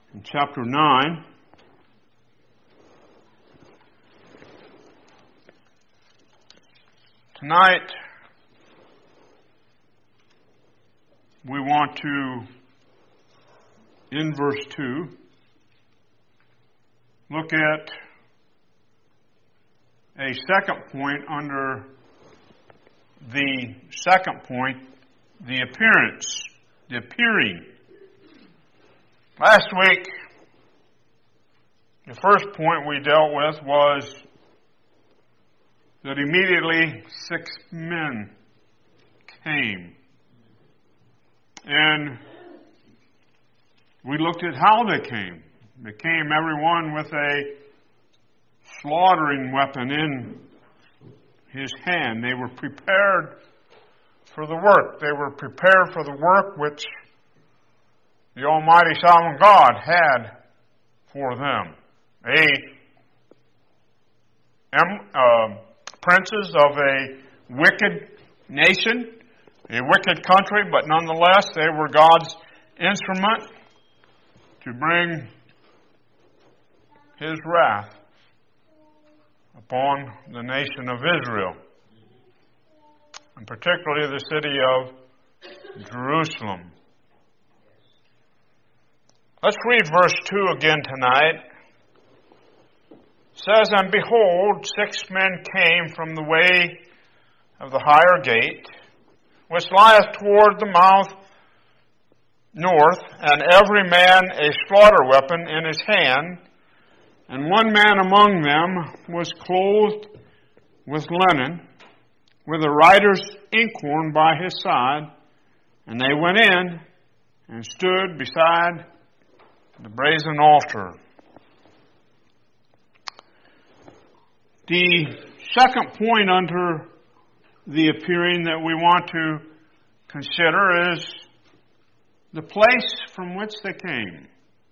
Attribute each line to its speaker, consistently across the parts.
Speaker 1: in chapter 9. Tonight, we want to, in verse 2, look at a second point under the second point, the appearance, the appearing. Last week, the first point we dealt with was that immediately 6 men came. And we looked at how they came. They came everyone with a slaughtering weapon in his hand. They were prepared for the work. They were prepared for the work which the Almighty Sovereign God had for them. Princes of a wicked nation, a wicked country, but nonetheless they were God's instrument to bring His wrath upon the nation of Israel, and particularly the city of Jerusalem. Let's read verse 2 again tonight. It says, "And behold, 6 men came from the way of the higher gate, which lieth toward the mouth north, and every man a slaughter weapon in his hand. And one man among them was clothed with linen, with a writer's inkhorn by his side. And they went in and stood beside the brazen altar." The second point under the appearing that we want to consider is the place from which they came.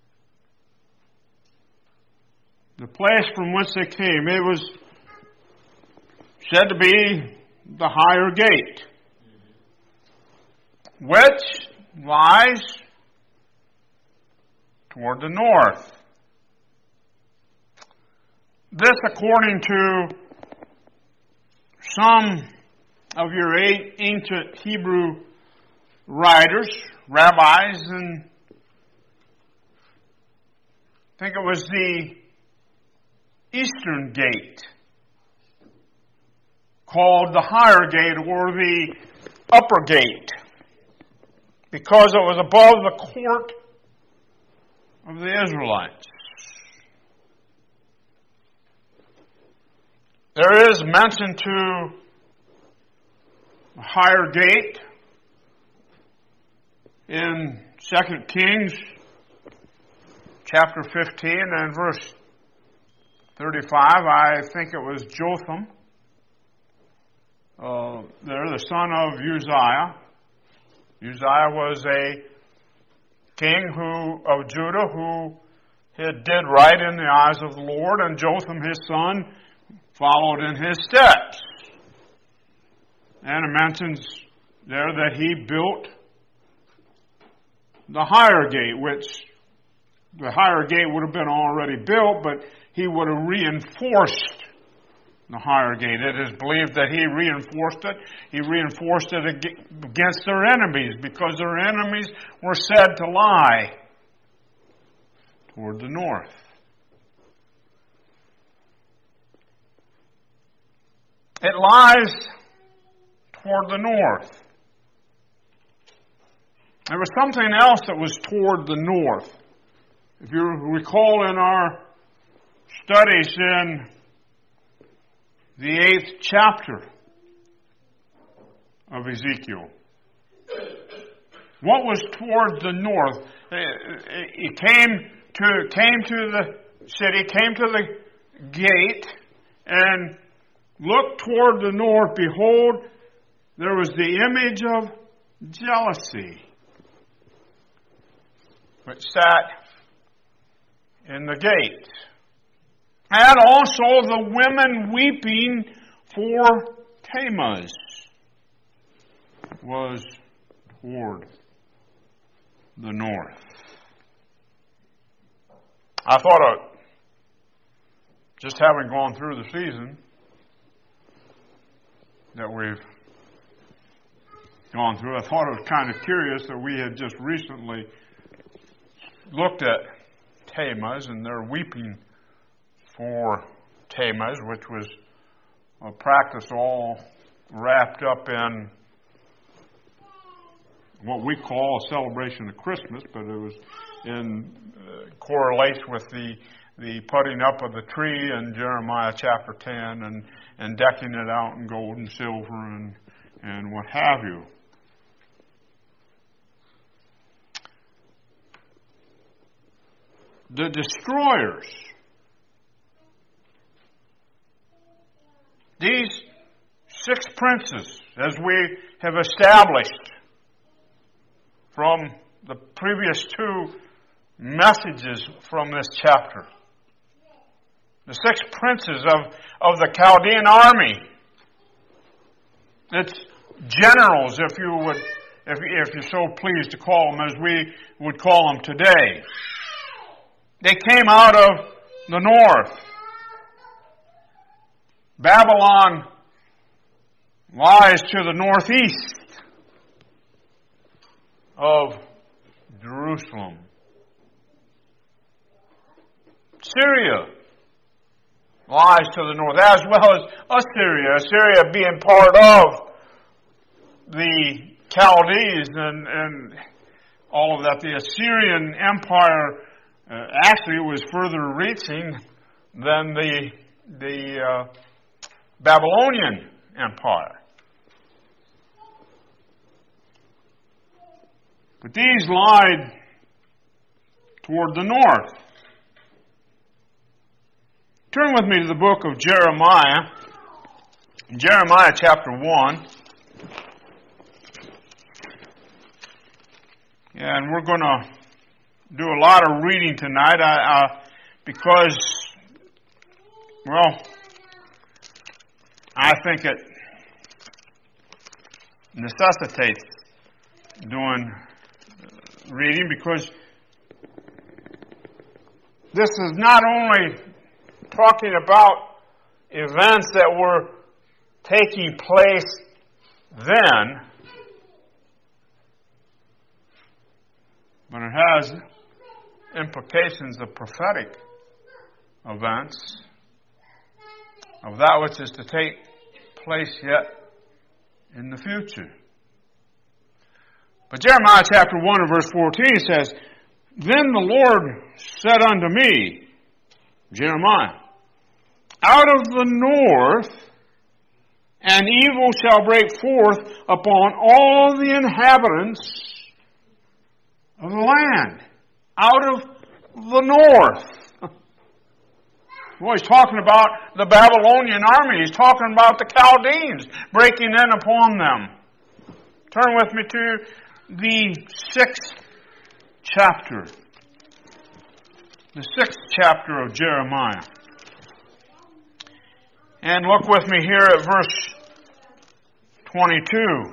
Speaker 1: The place from which they came. It was said to be the higher gate, which lies toward the north. This, according to some of your ancient Hebrew writers, rabbis, and I think it was the eastern gate, called the higher gate or the upper gate, because it was above the court of the Israelites. There is mention to the higher gate in 2 Kings chapter 15 and verse 35. I think it was Jotham, the son of Uzziah. Uzziah was a king of Judah who did right in the eyes of the Lord, and Jotham, his son, followed in his steps. And it mentions there that he built the higher gate, which the higher gate would have been already built, but he would have reinforced the higher gate. It is believed that he reinforced it. He reinforced it against their enemies, because their enemies were said to lie toward the north. It lies toward the north. There was something else that was toward the north. If you recall in our studies in the 8th chapter of Ezekiel, what was toward the north? It came to the city, came to the gate, and looked toward the north. Behold, there was the image of jealousy, which sat in the gate. And also the women weeping for Tammuz was toward the north. I thought of just having gone through the season that we've gone through, I thought it was kind of curious that we had just recently looked at Tammuz, and they're weeping for Tammuz, which was a practice all wrapped up in what we call a celebration of Christmas, but it was correlates with the putting up of the tree in Jeremiah chapter 10 and decking it out in gold and silver and what have you. The destroyers, these 6 princes, as we have established from the previous 2 messages from this chapter, the 6 princes of the Chaldean army, its generals, if you're so pleased to call them, as we would call them today. They came out of the north. Babylon lies to the northeast of Jerusalem. Syria lies to the north, as well as Assyria. Assyria being part of the Chaldees and all of that. The Assyrian Empire actually was further reaching than the Babylonian Empire. But these lied toward the north. Turn with me to the book of Jeremiah. Jeremiah chapter 1. And we're going to do a lot of reading tonight because, well, I think it necessitates doing reading, because this is not only talking about events that were taking place then, but it has implications of prophetic events, of that which is to take place yet in the future. But Jeremiah chapter 1 and verse 14 says, "Then the Lord said unto me," Jeremiah, "out of the north an evil shall break forth upon all the inhabitants of the land." Out of the north. Well, he's talking about the Babylonian army. He's talking about the Chaldeans breaking in upon them. Turn with me to the 6th chapter. The 6th chapter of Jeremiah. And look with me here at verse 22.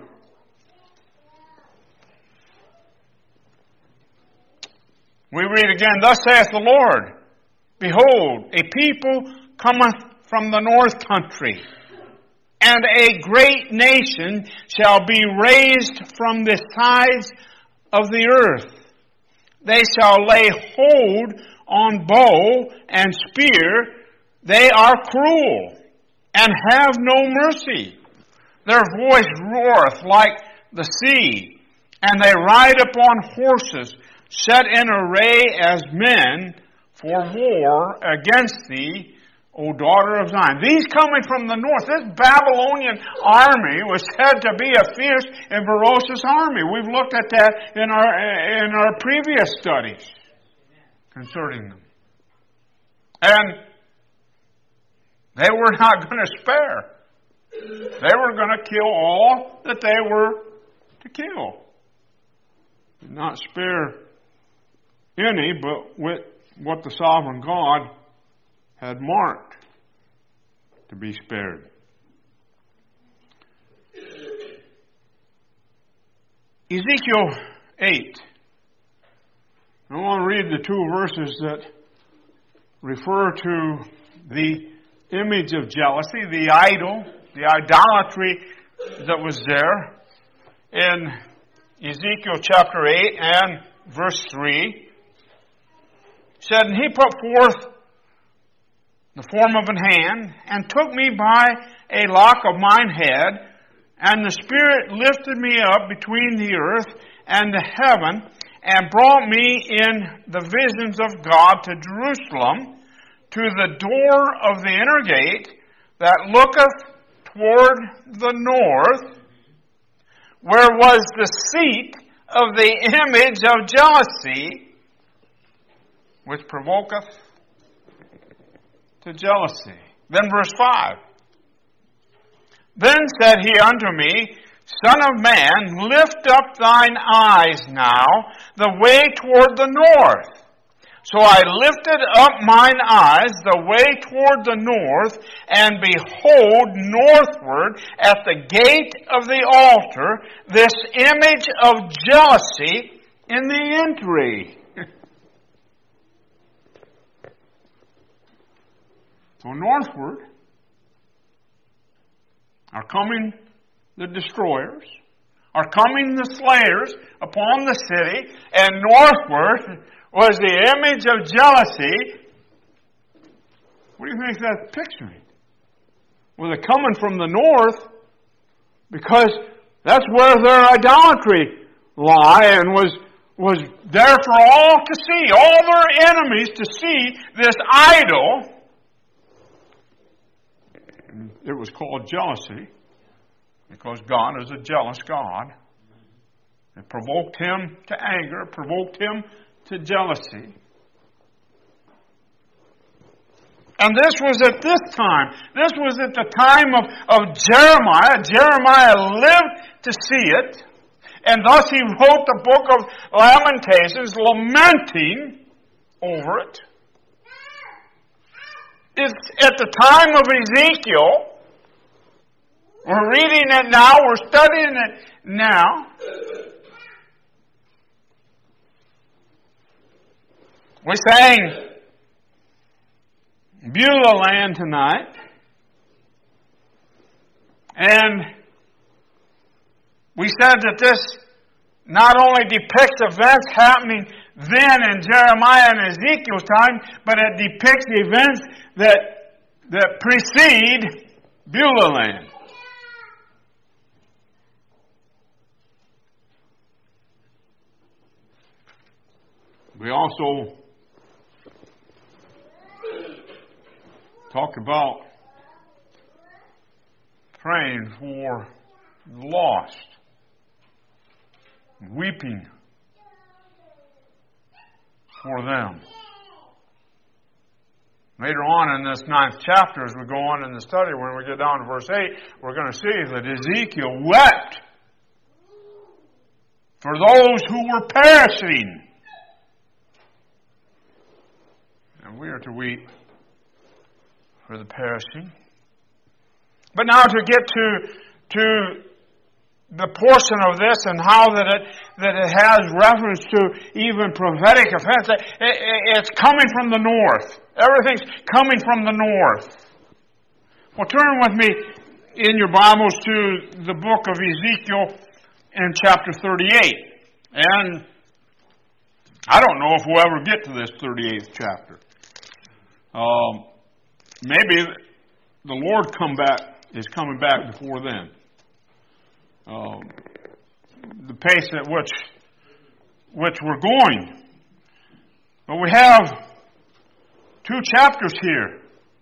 Speaker 1: We read again, "Thus saith the Lord, Behold, a people cometh from the north country, and a great nation shall be raised from the sides of the earth. They shall lay hold on bow and spear. They are cruel, and have no mercy. Their voice roareth like the sea, and they ride upon horses, set in array as men for war against thee, O daughter of Zion." These coming from the north, this Babylonian army was said to be a fierce and ferocious army. We've looked at that in our previous studies concerning them. And they were not going to spare. They were going to kill all that they were to kill. Did not spare any, but with what the sovereign God had marked to be spared. Ezekiel 8. I want to read the 2 verses that refer to the image of jealousy, the idol, the idolatry that was there in Ezekiel chapter 8 and verse 3. It said, "And he put forth the form of an hand, and took me by a lock of mine head, and the Spirit lifted me up between the earth and the heaven, and brought me in the visions of God to Jerusalem, to the door of the inner gate that looketh toward the north, where was the seat of the image of jealousy, which provoketh to jealousy." Then verse 5. "Then said he unto me, Son of man, lift up thine eyes now the way toward the north. So I lifted up mine eyes the way toward the north, and behold, northward at the gate of the altar, this image of jealousy in the entry." So northward are coming the destroyers, are coming the slayers upon the city, and northward was the image of jealousy. What do you think that's picturing? Well, they're coming from the north because that's where their idolatry lie and was there for all to see, all their enemies to see this idol. It was called jealousy because God is a jealous God. It provoked him to anger, it provoked him to jealousy. And this was at this time. This was at the time of Jeremiah. Jeremiah lived to see it. And thus he wrote the book of Lamentations, lamenting over it. It's at the time of Ezekiel. We're reading it now. We're studying it now. We sang Beulah Land tonight. And we said that this not only depicts events happening then in Jeremiah and Ezekiel's time, but it depicts the events that precede Beulah Land. We also talked about praying for the lost, weeping for them. Later on in this 9th chapter, as we go on in the study, when we get down to verse 8, we're going to see that Ezekiel wept for those who were perishing. And we are to weep for the perishing. But now to get to the portion of this and how that it has reference to even prophetic events, it's coming from the north. Everything's coming from the north. Well, turn with me in your Bibles to the book of Ezekiel in chapter 38. And I don't know if we'll ever get to this 38th chapter. Maybe the Lord is coming back before then. The pace at which we're going. But we have 2 chapters here.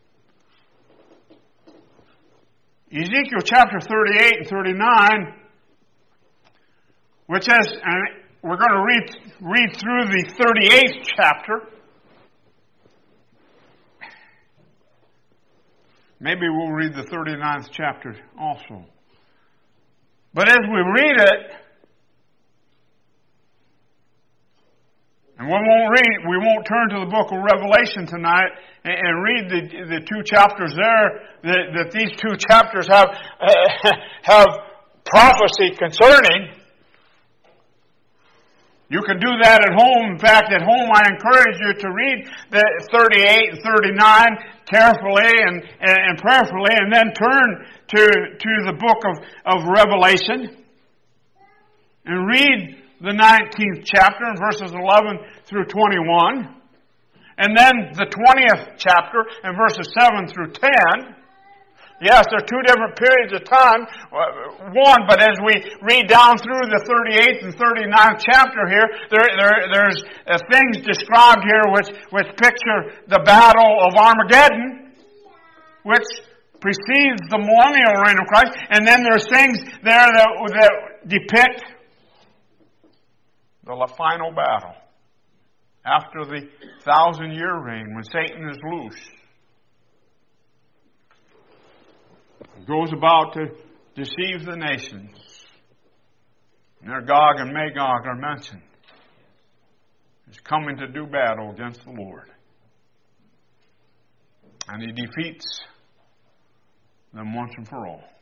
Speaker 1: Ezekiel chapter 38 and 39, which has, and we're going to read through the 38th chapter. Maybe we'll read the 39th chapter also. But as we read it, and we won't turn to the book of Revelation tonight and read the 2 chapters there, that these 2 chapters have prophecy concerning. You can do that at home. In fact, at home I encourage you to read the 38 and 39 carefully and prayerfully, and then turn to the book of Revelation and read the 19th chapter, verses 11 through 21. And then the 20th chapter, and verses 7 through 10. Yes, there are two different periods of time. One, but as we read down through the 38th and 39th chapter here, there's things described here which picture the battle of Armageddon, which precedes the millennial reign of Christ. And then there's things there that depict the final battle after the 1,000-year reign, when Satan is loose. He goes about to deceive the nations. And there Gog and Magog are mentioned. He's coming to do battle against the Lord. And he defeats them once and for all.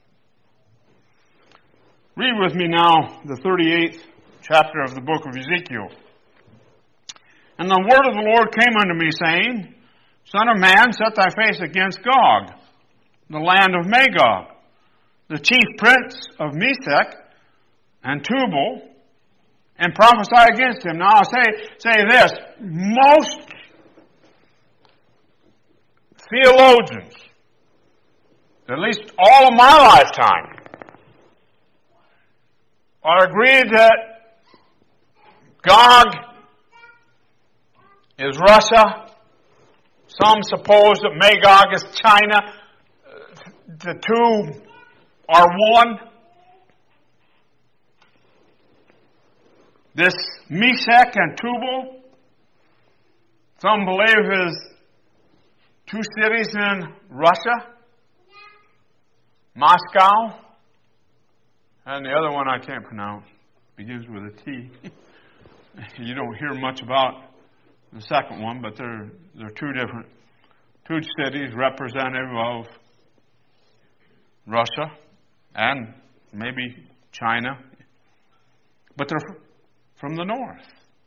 Speaker 1: Read with me now the 38th chapter of the book of Ezekiel. And the word of the Lord came unto me, saying, Son of man, set thy face against Gog, the land of Magog, the chief prince of Meshech and Tubal, and prophesy against him. Now I'll say this. Most theologians, at least all of my lifetime, are agreed that Gog is Russia. Some suppose that Magog is China. The two are one. This Meshech and Tubal, some believe is two cities in Russia, Moscow, and the other one I can't pronounce. Begins with a T. You don't hear much about the second one, but they're two cities representative of Russia and maybe China, but they're from the north.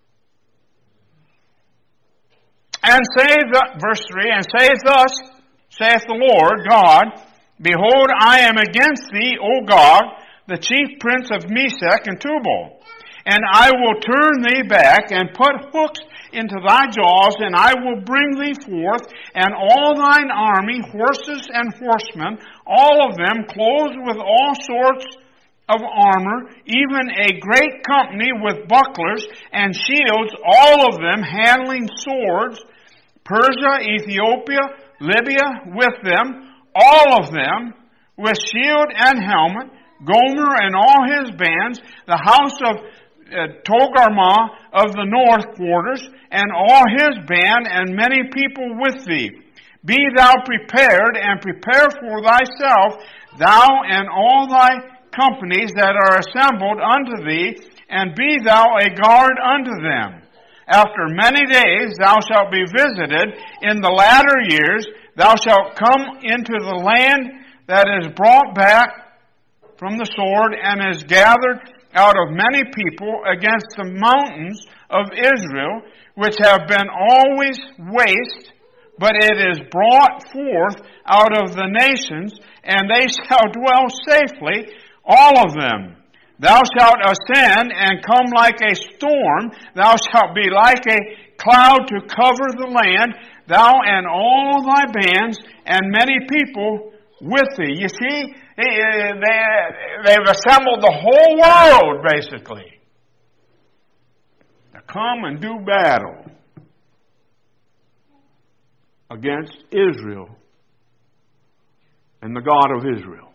Speaker 1: And verse 3, and saith thus, saith the Lord God, Behold, I am against thee, O Gog, the chief prince of Meshech and Tubal, and I will turn thee back and put hooks into thy jaws, and I will bring thee forth, and all thine army, horses and horsemen, all of them clothed with all sorts of armor, even a great company with bucklers and shields, all of them handling swords, Persia, Ethiopia, Libya with them, all of them with shield and helmet, Gomer and all his bands, the house of Togarmah of the north quarters, and all his band, and many people with thee. Be thou prepared, and prepare for thyself, thou and all thy companies that are assembled unto thee, and be thou a guard unto them. After many days thou shalt be visited. In the latter years thou shalt come into the land that is brought back from the sword, and is gathered out of many people against the mountains of Israel, which have been always waste, but it is brought forth out of the nations, and they shall dwell safely, all of them. Thou shalt ascend and come like a storm, thou shalt be like a cloud to cover the land, thou and all thy bands, and many people with thee. You see, they've assembled the whole world, basically, to come and do battle against Israel and the God of Israel.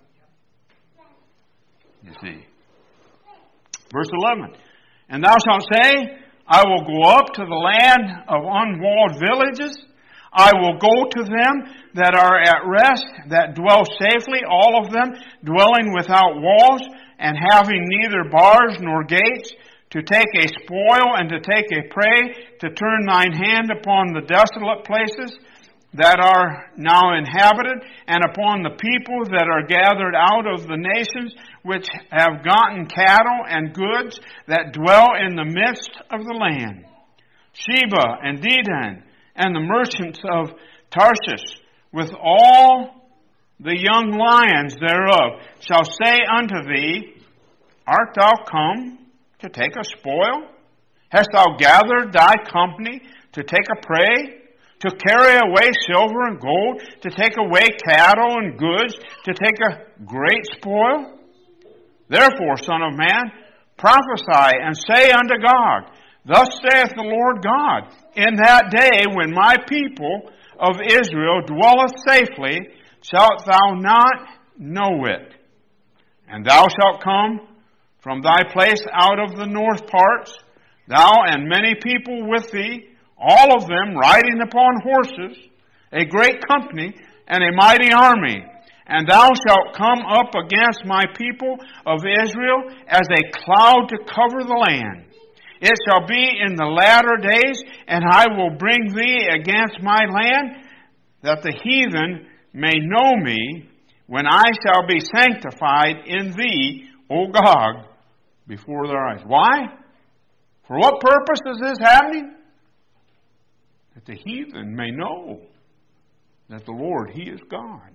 Speaker 1: You see. Verse 11, And thou shalt say, I will go up to the land of unwalled villages. I will go to them that are at rest, that dwell safely, all of them dwelling without walls, and having neither bars nor gates, to take a spoil and to take a prey, to turn thine hand upon the desolate places. that are now inhabited, and upon the people that are gathered out of the nations, which have gotten cattle and goods, that dwell in the midst of the land. Sheba and Dedan, and the merchants of Tarshish, with all the young lions thereof, shall say unto thee, Art thou come to take a spoil? Hast thou gathered thy company to take a prey? To carry away silver and gold, to take away cattle and goods, to take a great spoil? Therefore, Son of man, prophesy and say unto Gog, Thus saith the Lord God, In that day when my people of Israel dwelleth safely, shalt thou not know it. And thou shalt come from thy place out of the north parts, thou and many people with thee, all of them riding upon horses, a great company, and a mighty army. And thou shalt come up against my people of Israel as a cloud to cover the land. It shall be in the latter days, and I will bring thee against my land, that the heathen may know me, when I shall be sanctified in thee, O Gog, before their eyes. Why? For what purpose is this happening? That the heathen may know that the Lord, He is God.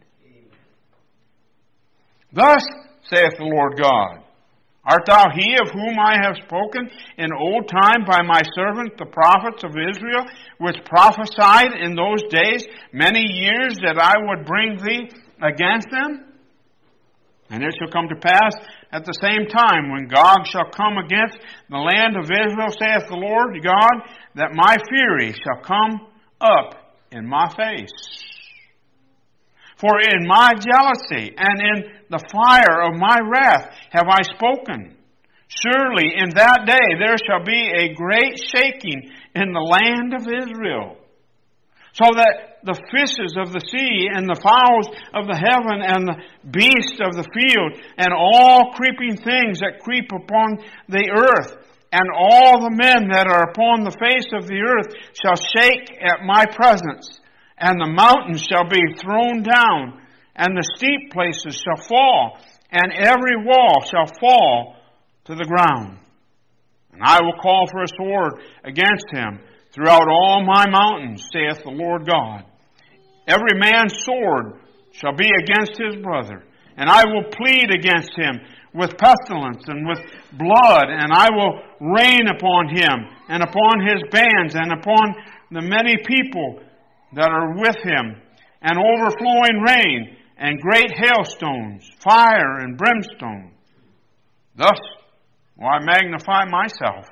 Speaker 1: Thus saith the Lord God, Art thou he of whom I have spoken in old time by my servant the prophets of Israel, which prophesied in those days many years that I would bring thee against them? And it shall come to pass at the same time, when Gog shall come against the land of Israel, saith the Lord God, that my fury shall come up in my face. For in my jealousy and in the fire of my wrath have I spoken. Surely in that day there shall be a great shaking in the land of Israel, so that the fishes of the sea and the fowls of the heaven and the beasts of the field and all creeping things that creep upon the earth and all the men that are upon the face of the earth shall shake at my presence, and the mountains shall be thrown down, and the steep places shall fall, and every wall shall fall to the ground. And I will call for a sword against him throughout all my mountains, saith the Lord God. Every man's sword shall be against his brother, and I will plead against him with pestilence and with blood, and I will rain upon him and upon his bands and upon the many people that are with him, and overflowing rain and great hailstones, fire and brimstone. Thus will I magnify myself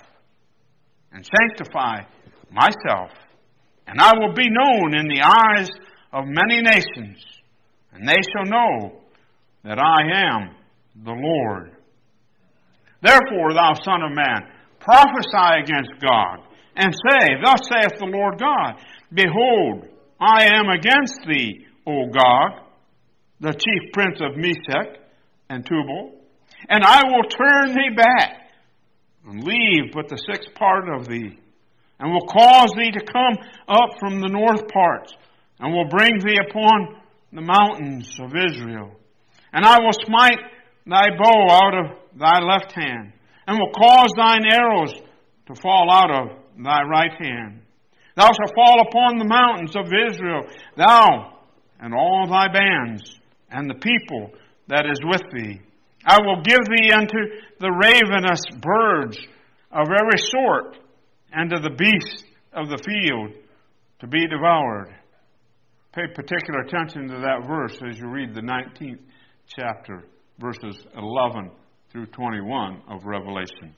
Speaker 1: and sanctify myself, and I will be known in the eyes of many nations, and they shall know that I am the Lord. Therefore, thou son of man, prophesy against Gog, and say, Thus saith the Lord God, Behold, I am against thee, O Gog, the chief prince of Meshech and Tubal, and I will turn thee back, and leave but the sixth part of thee, and will cause thee to come up from the north parts, and will bring thee upon the mountains of Israel. And I will smite thy bow out of thy left hand, and will cause thine arrows to fall out of thy right hand. Thou shalt fall upon the mountains of Israel, thou and all thy bands, and the people that is with thee. I will give thee unto the ravenous birds of every sort, and to the beasts of the field to be devoured. Pay particular attention to that verse as you read the 19th chapter, verses 11 through 21 of Revelation.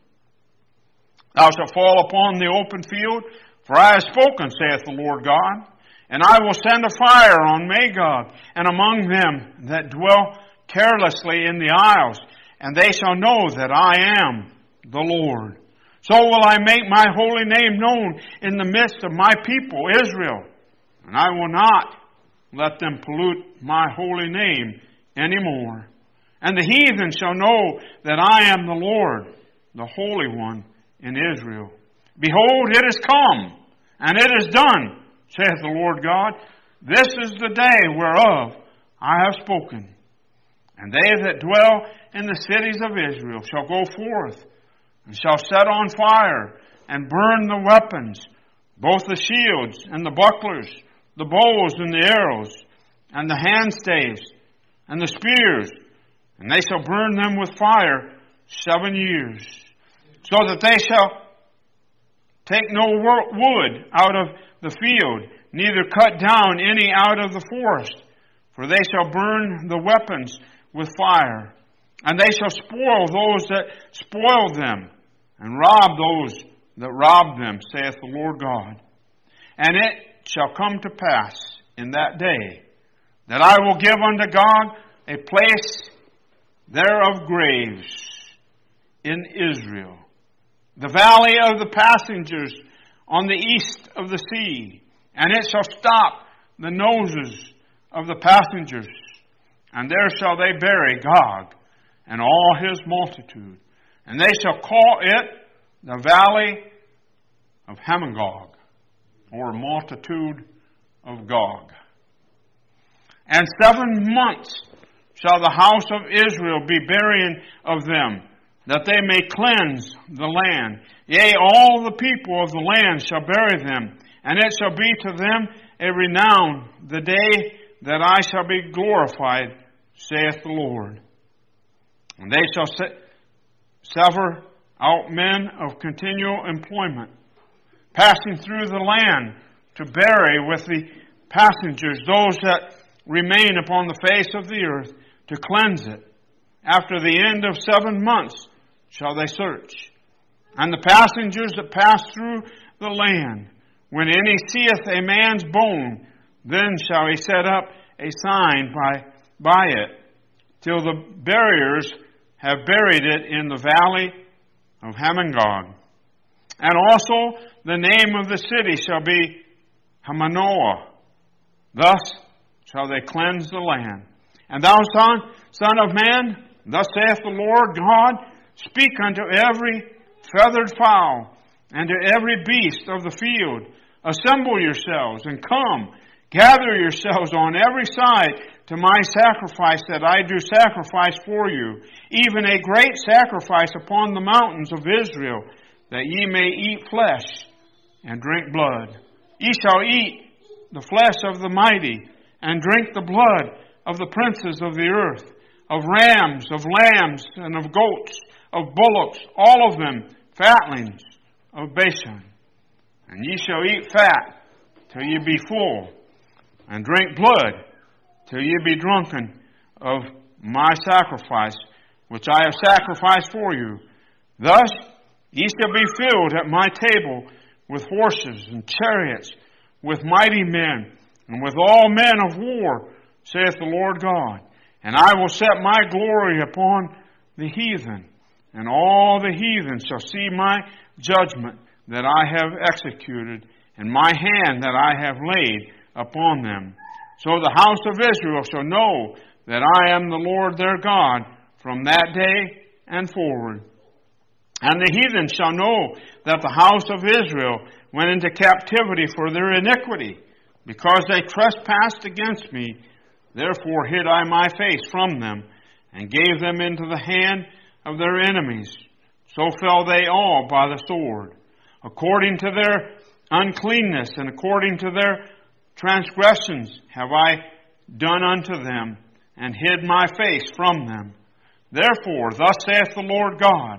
Speaker 1: Thou shalt fall upon the open field, for I have spoken, saith the Lord God, and I will send a fire on Magog, and among them that dwell carelessly in the isles, and they shall know that I am the Lord. So will I make my holy name known in the midst of my people, Israel, and I will not let them pollute my holy name anymore. And the heathen shall know that I am the Lord, the Holy One in Israel. Behold, it is come, and it is done, saith the Lord God. This is the day whereof I have spoken. And they that dwell in the cities of Israel shall go forth, and shall set on fire, and burn the weapons, both the shields and the bucklers, the bows and the arrows, and the handstaves, and the spears, and they shall burn them with fire 7 years, so that they shall take no wood out of the field, neither cut down any out of the forest, for they shall burn the weapons with fire, and they shall spoil those that spoil them, and rob those that rob them, saith the Lord God. And it shall come to pass in that day that I will give unto God a place there of graves in Israel, the valley of the passengers on the east of the sea, and it shall stop the noses of the passengers, and there shall they bury Gog and all his multitude, and they shall call it the valley of Hamongog, or multitude of Gog. And 7 months shall the house of Israel be burying of them, that they may cleanse the land. Yea, all the people of the land shall bury them, and it shall be to them a renown the day that I shall be glorified, saith the Lord. And they shall sever out men of continual employment, passing through the land to bury with the passengers those that remain upon the face of the earth, to cleanse it. After the end of 7 months shall they search. And the passengers that pass through the land, when any seeth a man's bone, then shall he set up a sign by it, till the buriers have buried it in the valley of Hamongog. And also the name of the city shall be Hamanoah. Thus shall they cleanse the land. And thou, son of man, thus saith the Lord God, speak unto every feathered fowl, and to every beast of the field, assemble yourselves, and come, gather yourselves on every side to my sacrifice that I do sacrifice for you, even a great sacrifice upon the mountains of Israel, that ye may eat flesh and drink blood. Ye shall eat the flesh of the mighty, and drink the blood of the princes of the earth, of rams, of lambs, and of goats, of bullocks, all of them fatlings of Bashan. And ye shall eat fat till ye be full, and drink blood till ye be drunken of my sacrifice, which I have sacrificed for you. Thus ye shall be filled at my table with horses and chariots, with mighty men, and with all men of war, saith the Lord God. And I will set my glory upon the heathen, and all the heathen shall see my judgment that I have executed, and my hand that I have laid upon them. So the house of Israel shall know that I am the Lord their God from that day and forward. And the heathen shall know that the house of Israel went into captivity for their iniquity, because they trespassed against me. Therefore hid I my face from them, and gave them into the hand of their enemies. So fell they all by the sword. According to their uncleanness and according to their transgressions have I done unto them, and hid my face from them. Therefore, thus saith the Lord God,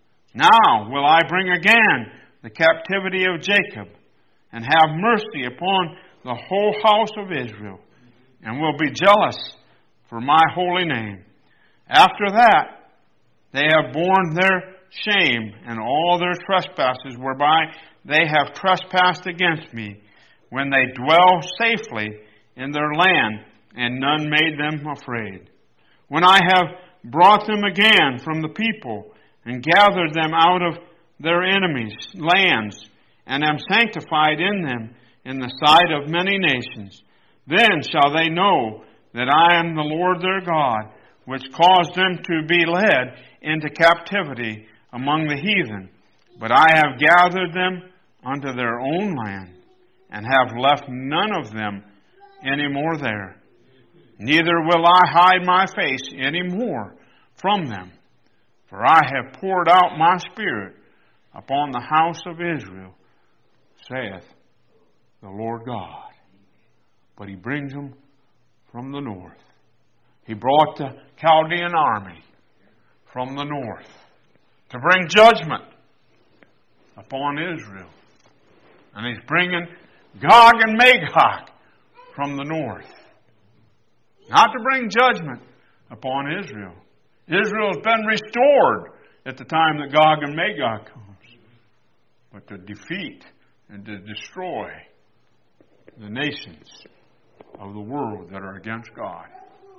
Speaker 1: now will I bring again the captivity of Jacob, and have mercy upon the whole house of Israel, and will be jealous for my holy name. After that, they have borne their shame and all their trespasses whereby they have trespassed against me, when they dwell safely in their land, and none made them afraid. When I have brought them again from the people, and gathered them out of their enemies' lands, and am sanctified in them in the sight of many nations, then shall they know that I am the Lord their God, which caused them to be led into captivity among the heathen. But I have gathered them unto their own land. and have left none of them any more there. Neither will I hide my face any more from them, for I have poured out my Spirit upon the house of Israel, saith the Lord God. But He brings them from the north. He brought the Chaldean army from the north to bring judgment upon Israel. And He's bringing Gog and Magog from the north. Not to bring judgment upon Israel. Israel has been restored at the time that Gog and Magog comes. But to defeat and to destroy the nations of the world that are against God.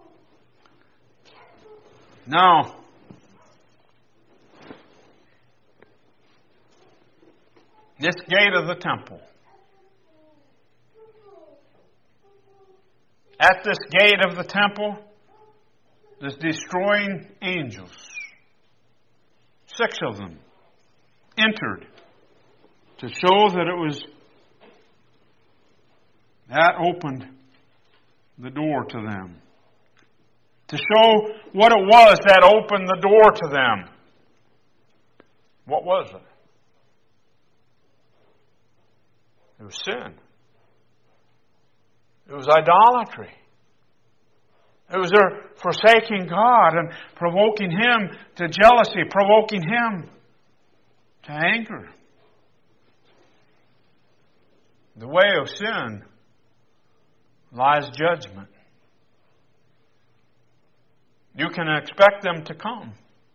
Speaker 1: Now, this gate of the temple. At this gate of the temple, there's destroying angels. 6 of them entered to show that it was that opened the door to them. To show what it was that opened the door to them. What was it? It was sin. It was idolatry. It was their forsaking God and provoking Him to jealousy, provoking Him to anger. The way of sin lies judgment. You can expect them to come.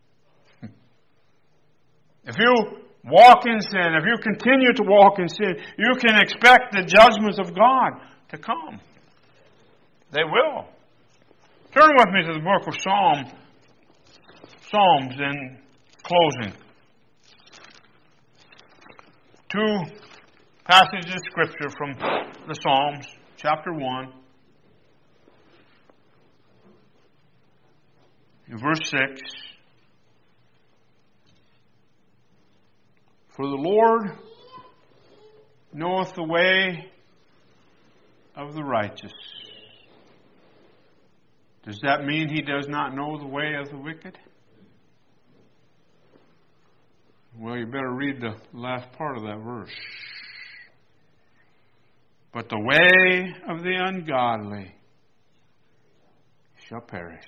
Speaker 1: If you walk in sin, if you continue to walk in sin, you can expect the judgments of God to come. They will. Turn with me to the book of Psalms in closing. 2 passages of Scripture from the Psalms, chapter 1, verse 6. For the Lord knoweth the way of the righteous. Does that mean He does not know the way of the wicked? Well, you better read the last part of that verse. But the way of the ungodly shall perish.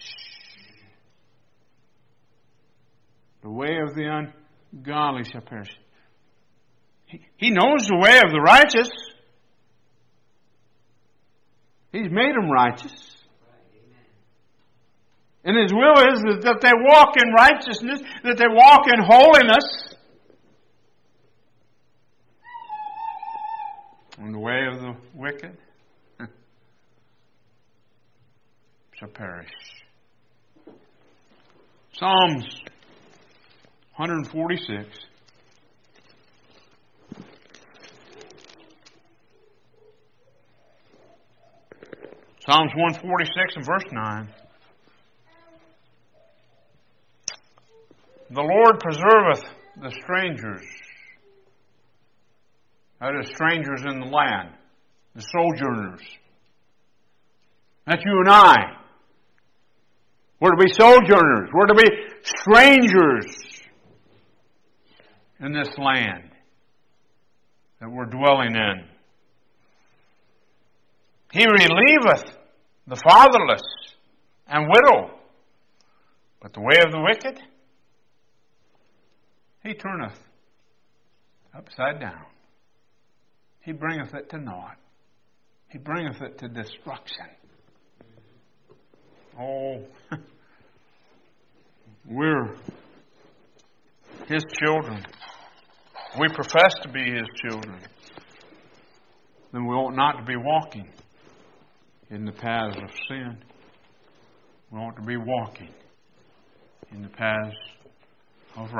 Speaker 1: The way of the ungodly shall perish. He knows the way of the righteous. He's made them righteous. And His will is that they walk in righteousness, that they walk in holiness. And the way of the wicked shall perish. Psalms 146. Psalms 146 and verse 9. The Lord preserveth the strangers. That is, strangers in the land. The sojourners. That's you and I. We're to be sojourners. We're to be strangers in this land that we're dwelling in. He relieveth the fatherless and widow. But the way of the wicked, He turneth upside down. He bringeth it to naught. He bringeth it to destruction. Oh, we're His children. We profess to be His children. Then we ought not to be walking in the paths of sin. We ought to be walking in the paths